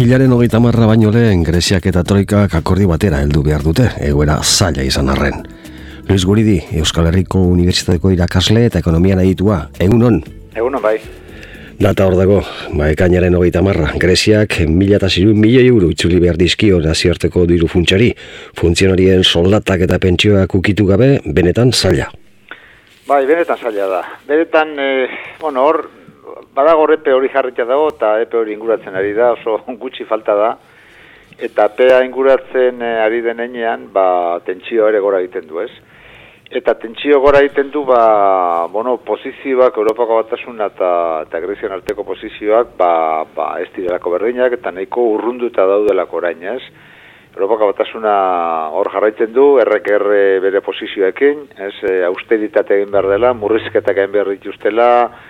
Hilaren 30 baino lehen Greziak eta Troikak akordio batera heldu behar dute, egoera zaila izan arren. Luis Guridi, Euskal Herriko Unibertsitateko irakasle eta ekonomian aditua, egunon? Egunon bai. Data hor dago, ekainaren 30, Greziak 1.600 milioi euro itzuli behar dizkio nazioarteko diru funtsari, funtzionarien soldatak eta pentsioak ukitu gabe, benetan zaila. Bai, benetan zaila da. Benetan, hor, badago epe hori jarritia dago, eta epe hori inguratzen ari da, oso gutxi falta da, eta epea inguratzen ari denean, tentsio ere gora egiten du, ez? Eta tentsio gora egiten du, posizioak, Europako Batasuna eta Grezian arteko posizioak, ez direlako berdinak, eta nahiko urrunduta daudelako orain, ez? Europako Batasuna hor jarraitzen du, RQR bere posizioekin, ez? Austeritate egin behar dela, murrizketak egin behar dituztela,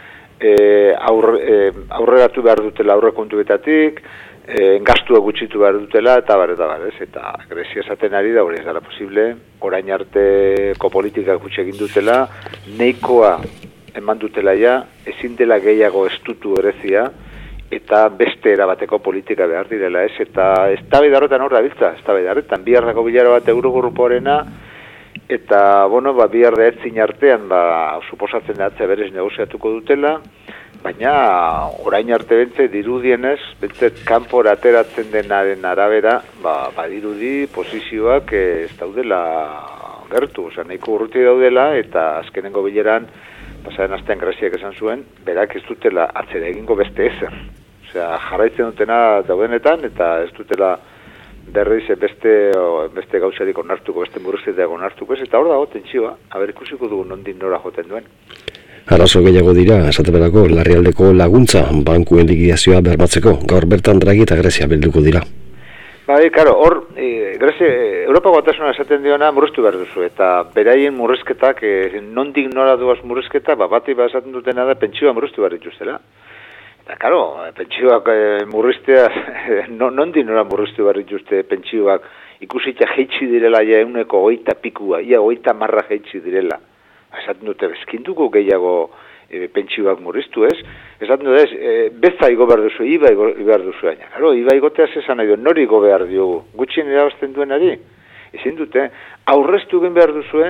aurreratu behar dutela aurrekontuetatik, gastua gutxitu behar dutela, eta ez? Eta Grezia esaten ari da, hori ez dara posible, orain arteko politika gutxi egin dutela, neikoa eman dutela ja, ezin dela gehiago estutu Grezia, eta beste erabateko politika behar direla, ez? Eta eztabaidarotan hor dabiltza, eztabaidarotan, biharrako bilara bat Eurogruporena, eta, bihar da etzin artean, suposatzen da atzea berez negoziatuko dutela, baina orain arte bentze dirudienez, bentze kanpora ateratzen denaren arabera, dirudi posizioak ez daudela gertu, nahiko urruti daudela, eta azkenengo bileran, pasaren astean Greziak esan zuen, berak ez dutela atzera egingo beste ezer. Jarraitzen dutena daudenetan, eta ez dutela berriz beste gauzarik onartuko, beste murrizketak onartuko ez, eta hor dago tentsioa, ikusiko dugu nondik nora joten duen. Arazo gehiago dira, esateperako, larrialdeko laguntza, bankuen likidazioa bermatzeko, gaur bertan Draghi eta Grezia bilduko dira. Hor, Europako Batasuna esaten diona murriztu behar duzu, eta beraien murrizketak, nondik nora duaz murrizketa, bati esaten dutena da pentsioa murriztu behar dituztela. Eta, pentsioak murriztea, nondik nora murriztu behar dituzte pentsioak, ikusitza jeitsi direla, ja 120 pikua, ja 30 jeitsi direla. Esaten dute, bezkinduko gehiago pentsioak murriztu, ez? Esaten dute, beza igo behar duzu, iba igo behar duzu aina. Iba igotea zesan nahi du, nori igo behar diogu, gutxien irabazten duenari. Ezin dute, aurreztu egin behar duzue,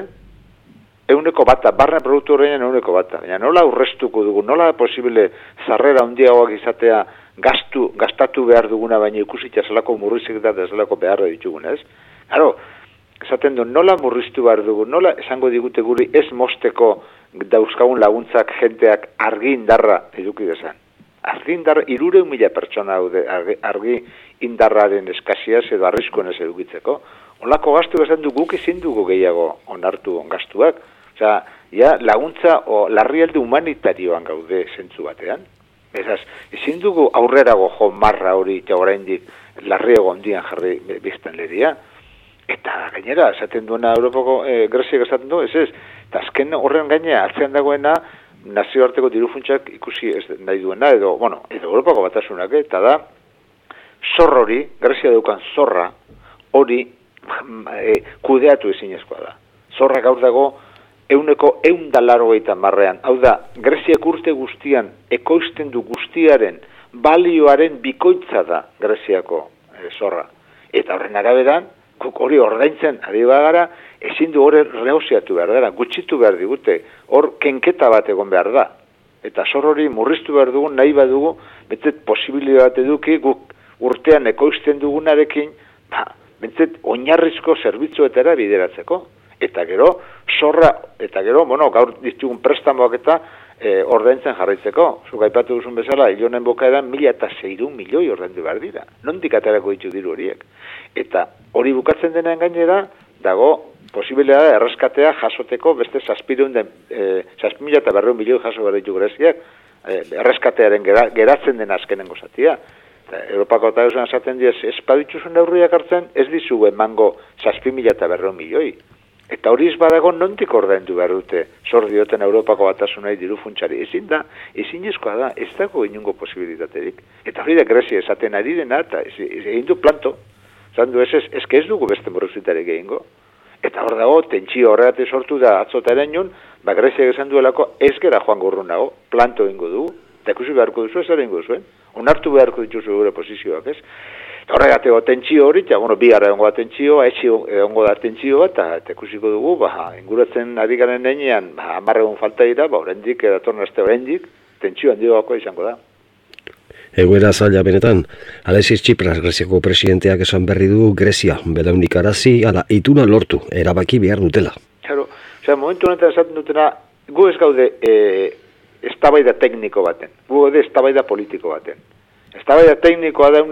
100, barne produktu horrein 100. Baina nola aurreztuko dugu, nola posible zarrera handiagoak izatea gastatu behar duguna, baina ikusitza zelako murrizik da zelako beharra ditugun, ez? Esaten du, nola murriztu behar dugu, nola esango digute guri ez mosteko dauzkagun laguntzak jenteak argi indarra eduki dezan. Argi indarra, 300.000 pertsona daude argi indarraren eskasiaz edo arriskoen ez edukitzeko. Olako gastu esan du guk ezin dugu gehiago onartu gastuak. Laguntza o larrialdi humanitarioan gaude zentzu batean. Ezin dugu aurrerago jo marra hori eta oraindik larriago handian jarri biztanleria. Eta gainera, esaten duena Europako Greziak esaten du, ez. Eta azken horren gainea, atzean dagoena, nazioarteko dirufuntsak ikusi ez nahi duena, edo Europako Batasunak, eta da, zor hori, Grezia daukan zorra, hori kudeatu ezinezkoa da. Zorra gaur dago, 180 hau da, Greziak urte guztian, ekoizten du guztiaren, balioaren bikoitza da Greziako zorra. Eta horren araberan, hori ordaintzen ari bagara, ezin du hori negoziatu behar dara, gutxitu behar digute, hor kenketa bat egon behar da. Eta zor hori murriztu behar dugu, nahi badugu, betzet posibilitate eduki, guk urtean ekoizten dugunarekin, betzet oinarrizko zerbitzuetara bideratzeko. Eta gero, gaur ditugun prestamoak eta ordaintzen jarraitzeko. Zuk aipatu duzun bezala, hilonen bukaeran 1.600 milioi ordaindu behar dira. Nondik aterako ditu diru horiek. Eta hori bukatzen denean gainera, dago posibilitatea erreskatea jasoteko beste 6.200 milioi jaso behar ditu Greziak, erreskatearen geratzen den azkenengo zatia. Europako Batasunak esaten diez, ez badituzun neurriak hartzen, ez dizu emango 6.200 milioi. Eta hori ez badago nondik ordaindu behar dute, zor dioten Europako Batasunai diru funtsari. Ezinezkoa da, ez dago inungo posibilitaterik. Eta hori da Grezia esaten ari dena, eta egin du planto. Zandu ez dugu beste murrizketarik egingo. Eta hor dago, tentsio horregatik sortu da atzota erainun, Greziak esan duelako ez gera joan gorrunago, planto egingo dugu. Eta ikusi beharko duzu ez egingo zuen. onartu beharko dituzu gure posizioak, ez? Horregateko tentsio hori, bihar egongo da tentsioa, etxi egongo da tentsioa, eta ikusiko dugu, inguratzen ari garen nenean, 10 egun falta dira, oraindik, datorren aste oraindik, tentsio handiagoa izango da. Egoera zaila benetan, Alexis Tsipras, Greziako presidenteak esan berri du Grezia, belaunik arazi, ituna lortu, erabaki behar dutela. Claro, momentu honetan esaten dutena, gu ez gaude eztabaida tekniko baten, gu gaude eztabaida politiko baten. Eztabaida teknikoa da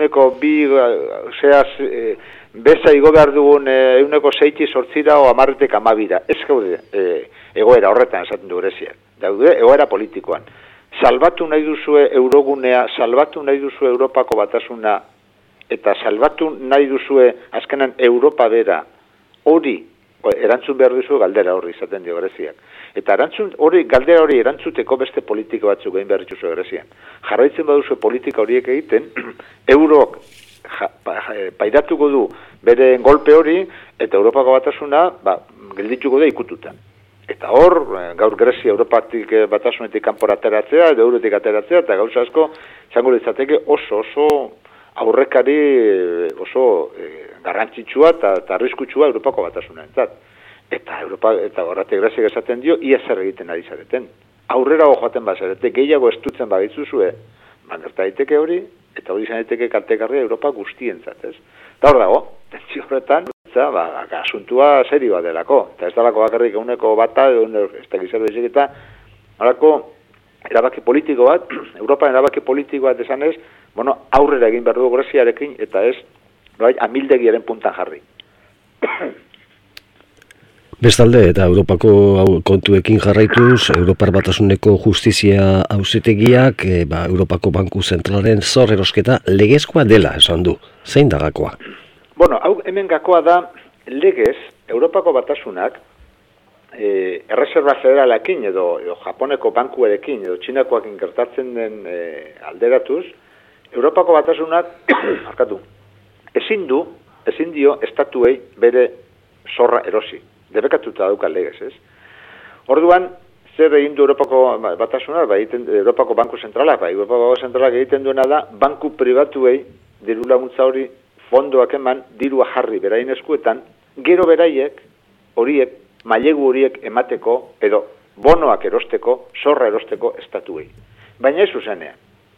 beza igo behar dugun 6-8 o 10-12. Ez gaude egoera horretan esaten du Greziak. Daude egoera politikoan. Salbatu nahi duzue eurogunea, salbatu nahi duzue Europako batasuna, eta salbatu nahi duzue azkenan Europa bera, hori erantzun behar duzu galdera horri izaten dio Greziak. Eta galdera hori erantzuteko beste politika batzuk egin behar dituzu Grezian. Jarraitzen baduzu politika horiek egiten, eurok pairatuko du bere golpe hori, eta Europako batasuna geldituko da ikututan. Eta hor, gaur Grezia Europatik batasunetik kanpora ateratzea, edo eurotik ateratzea, eta gauza asko, izango litzateke oso aurrekari oso garrantzitsua eta arriskutsua Europako batasuna entzat. Eta horretik Greziak esaten dio, ia zer egiten ari zareten. Aurrera joaten bazarete, gehiago estutzen baditzuzue, gerta daiteke hori, eta hori izan daiteke kaltegarria Europa guztientzat, ez? Eta hor dago, tentsio horretan, asuntua serioa delako, eta ez dalako bakarrik eguneko bata, ez da gizero eta horako erabaki politiko bat, Europan erabaki politiko bat esanez, aurrera egin behar dugu Greziarekin, eta ez, amildegiaren puntan jarri. Bestalde, eta Europako kontuekin jarraituz, Europar Batasuneko justizia auzitegiak, Europako Banku Zentralaren zor erosketa legezkoa dela, esan du. Zein da gakoa? Hau hemen gakoa da legez, Europako Batasunak, Erreserba Federalakin edo Japoneko bankuarekin edo Txinakoakin gertatzen den alderatuz, Europako Batasunak, ezin dio estatuei bere zorra erosi. Debekatuta dauka legez, ez? Orduan, zer egin du Europako Batasunak, Europako Banku Zentralak, Europako Banku Zentralak egiten duena da, banku pribatuei diru laguntza hori fondoak eman, dirua jarri beraien eskuetan, gero beraiek, mailegu horiek emateko, edo bonoak erosteko, zorra erosteko estatuei. Baina ez zuzenean.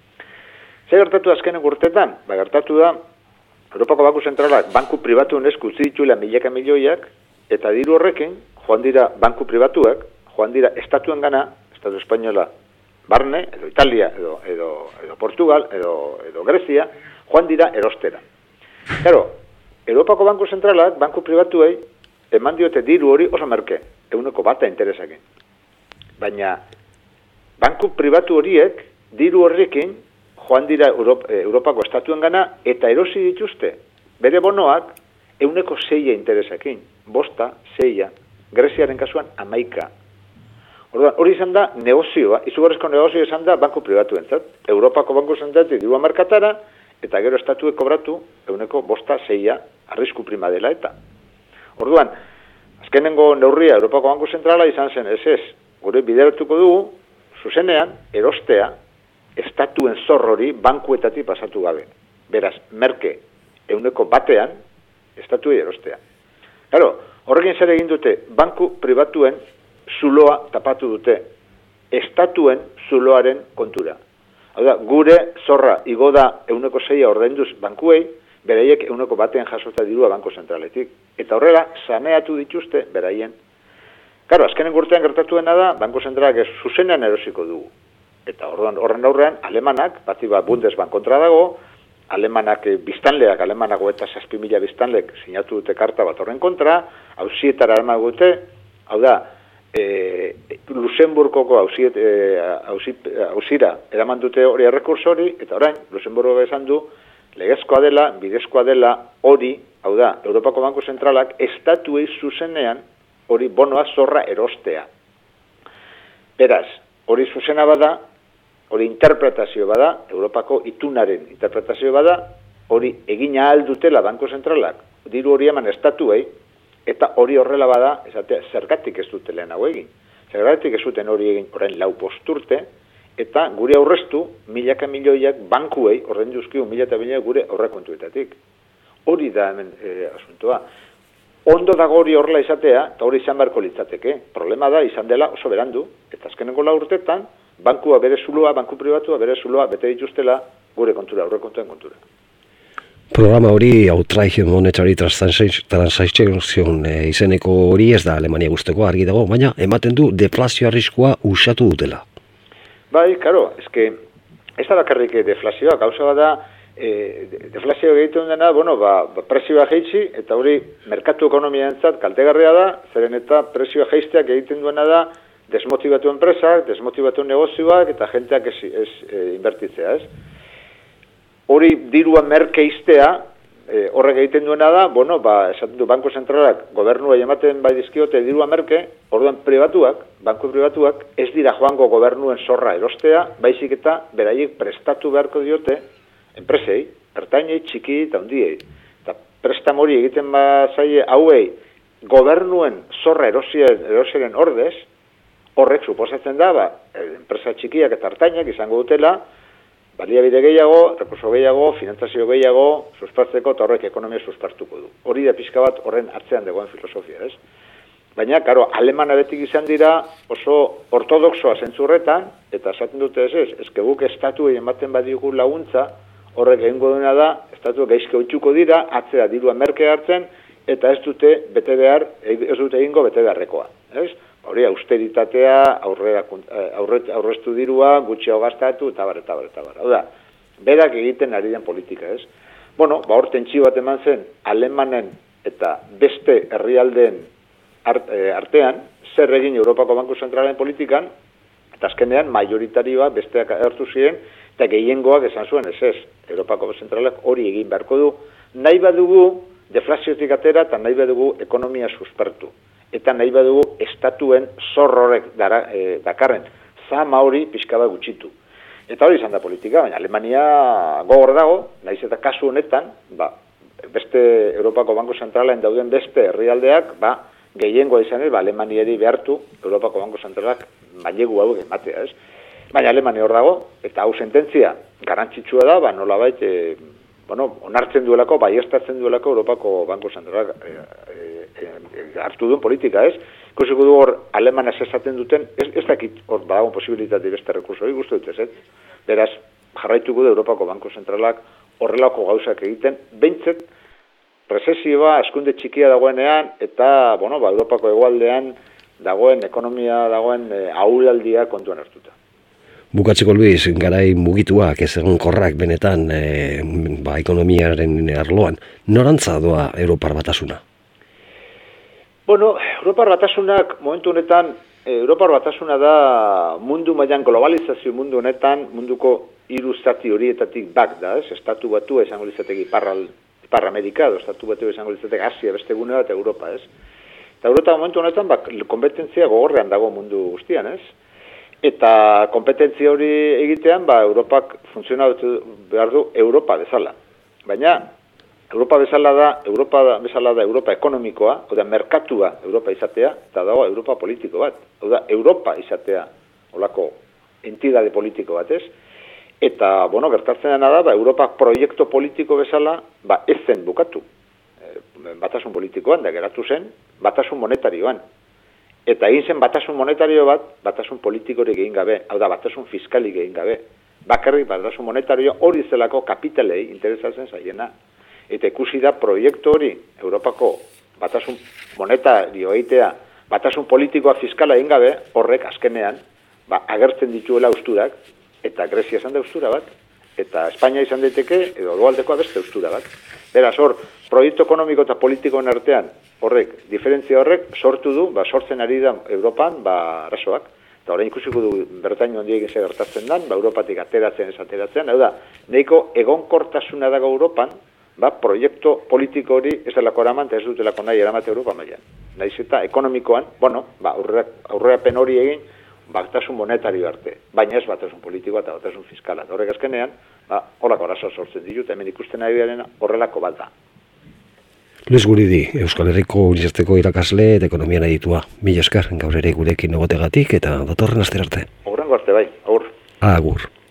Zer gertatu azkenen urtetan? Gertatu da, Europako Banku Zentralak banku pribatuen esku utzi dituela milaka milioiak, eta diru horrekin, joan dira banku pribatuak, joan dira estatuen gana, Estatu Espainola barne, edo Italia, edo Portugal, edo Grezia, joan dira erostera. Claro, Europako Banku Zentralak, banku pribatuei, eman diote diru hori oso merke, 1% interesekin. Baina, banku pribatu horiek, diru horrekin, joan dira Europako estatuen gana, eta erosi dituzte, bere bonoak, 1,6 interesekin. 5, 6, Greziaren kasuan 11. Orduan, hori izan da negozioa, izugarrizko negozioa izan da banku pribatuentzat. Europako banku zentratik dirua merkatara, eta gero estatuek kobratu 1,5, 6 arrisku prima dela eta. Orduan, azkenengo neurria Europako Banku Zentrala izan zen, ez, gure bideratuko dugu, zuzenean, erostea, estatuen zorrori bankuetatik pasatu gabe. Beraz, merke 1% estatuei erostea. Claro, horrekin zer egin dute, banku pribatuen zuloa tapatu dute, estatuen zuloaren kontura. Hau da, gure zorra igo da 1,6 ordainduz bankuei, beraiek 1,1 jasota dirua banku zentraletik. Eta horrela, saneatu dituzte beraien. Claro, azkenen urtean gertatuena da, banku zentralak ez zuzenean erosiko dugu. Eta horren aurrean, alemanak, Bundesbank kontra dago, biztanleak, alemanako eta 6.000 biztanlek sinatu dute karta bat horren kontra, auzietara eraman dute, hau da, Luxemburgoko auzira eraman dute hori errekursori, eta orain, Luxemburgo esan du, legezkoa dela, bidezkoa dela, hori, hau da, Europako Banku Zentralak, estatuei zuzenean, hori bonoa zorra erostea. Beraz, hori zuzena bada, hori interpretazio bada, Europako itunaren interpretazio bada, hori egina aldutela Banku Zentralak, diru hori eman estatuei, eta hori horrela bada, esatea, zergatik ez dute lehen hau egin. Zergatik ez duten hori egin orain 4 urte, eta gure aurreztu, milaka milioiak bankuei, horren duzkiu, milaka milioiak gure aurrekontuetatik. Hori da hemen asuntoa. Ondo dago hori horrela izatea, eta hori izan beharko litzateke. Problema da, izan dela oso berandu, eta azkenengo 4 urtetan, bankua bere zuloa, banku pribatua bere zuloa, bete dituztela gure kontura, aurrekontuen kontura. Programa hori, Outrage Monetary Transaction izeneko hori ez da Alemania guzteko argi dago, baina ematen du deflazio arriskua usatu dutela. Bai, karo, eske, ez da bakarrik deflazioa, gauza bada, deflazio egiten dena, presioa jeitsi, eta hori merkatu ekonomiaentzat kaltegarria da, zeren eta presioa jeizteak egiten duena da, desmotibatu enpresak, desmotibatu negozioak, eta jenteak ez inbertitzea, ez? Hori dirua merke iztea, horrek egiten duena da, esaten du Banko Zentralak gobernua ematen bai dizkiote dirua merke, orduan banku pribatuak, ez dira joango gobernuen zorra erostea, baizik eta beraiek prestatu beharko diote, enpresei, ertainei, txiki eta hundiei. Eta prestam hori egiten zaie hauei gobernuen zorra erosiren ordez, horrek suposatzen da, enpresa txikiak eta ertainak izango dutela, baliabide gehiago, rekurso gehiago, finantzazio gehiago, suspertzeko eta horrek ekonomia suspertuko du. Hori da pixka bat horren atzean dagoen filosofia, ez? Baina, karo, alemana betik izan dira oso ortodoxoa zentzurretan, eta esaten dute ezke guk estatuei ematen badigu laguntza, horrek egingo duena da, estatu gaizke utxuko dira, atzera dirua merke hartzen, eta ez dute egingo bete beharrekoa, ez? Hori, austeritatea, aurreztu dirua, gutxiago gastatu, eta bar. Hau da, berak egiten ari den politika, ez? Hor tentsio bat eman zen, alemanen eta beste herrialdeen artean, zer egin Europako Banku Zentralaren politikan, eta azkenean majoritarioa besteak hartu ziren, eta gehiengoak esan zuen, ez, Europako Zentralak hori egin beharko du, nahi badugu deflaziotik atera, eta nahi badugu ekonomia suspertu. Eta nahi badugu estatuen zorrorek dakarren zama hori pixka bat gutxitu. Eta hori izan da politika, baina Alemania gogor dago, nahiz eta kasu honetan, beste Europako Banku Zentralen dauden beste herrialdeak, gehiengoa izan Alemaniari behartu Europako Banku Zentralak mailegu hauek ematea, ez? Baina Alemania hor dago, eta hau sententzia garrantzitsua da, nolabait, onartzen duelako, baieztatzen duelako Europako Banku Zentralak hartu duen politika, ez? Ikusiko du hor alemanez esaten duten, ez dakit hor badago posibilitate beste rekurso hori guztu dutez, ez? Beraz, jarraituko du Europako Banku Zentralak horrelako gauzak egiten, behintzet, rezesioa, askunde txikia dagoenean, eta, Europako hegoaldean dagoen, ekonomia dagoen ahulaldia kontuan hartuta. Bukatzeko Luis, garai mugituak ez egonkorrak benetan ekonomiaren arloan, norantza doa Europar Batasuna? Europar Batasunak momentu honetan, Europar Batasuna da mundu mailan globalizazio mundu honetan, munduko 3 zati horietatik bat da, ez? Estatu Batua izango litzateke Ipar Amerika, Estatu Batua izango litzateke Asia, beste gune bat Europa, ez? Eta Europa momentu honetan, kompetentzia gogorrean dago mundu guztian, ez? Eta kompetentzia hori egitean, Europak funtzionatu behar du Europa bezala. Baina, Europa bezala da Europa ekonomikoa, hau da, merkatua Europa izatea, eta dago Europa politiko bat. Hau da, Europa izatea, holako entidade politiko bat, ez? Eta, gertatzen dena da, Europa proiektu politiko bezala, ez zen bukatu. Batasun politikoan, da geratu zen, batasun monetarioan. Eta egin zen batasun monetario bat, batasun politikorik egin gabe, hau da, batasun fiskalik egin gabe. Bakarrik batasun monetario hori zelako kapitalei interesatzen zaiena. Eta ikusi da proiektu hori, Europako batasun monetario egitea, batasun politikoa fiskala egin gabe, horrek azkenean, agertzen dituela usturak, eta Grezia izan da ustura bat, eta Espainia izan daiteke, edo Hegoaldekoa beste ustura bat. Beraz, hor, proiektu ekonomiko eta politikoen artean, diferentzia horrek sortu du, sortzen ari da Europan, arazoak. Eta orain ikusiko du Bretaña handiek ze gertatzen dan, Europatik ateratzen ez ateratzen, hau da, nahiko egonkortasuna dago Europan, proiektu politiko hori ez delako eraman, eta ez dutelako nahi eramate Europa mailan. Nahiz eta ekonomikoan, aurrerapen hori egin, batasun monetario arte, baina ez batasun politikoa eta batasun fiskala. Horrek azkenean, horrelako arazo sortzen ditut, hemen ikusten ari garena horrelako bat da. Luis Guridi, Euskal Herriko Unibertsitateko irakasle eta ekonomian aditua. Mila esker, gaur ere gurekin egotegatik eta datorren astera arte. Horrengo arte bai, agur. Agur.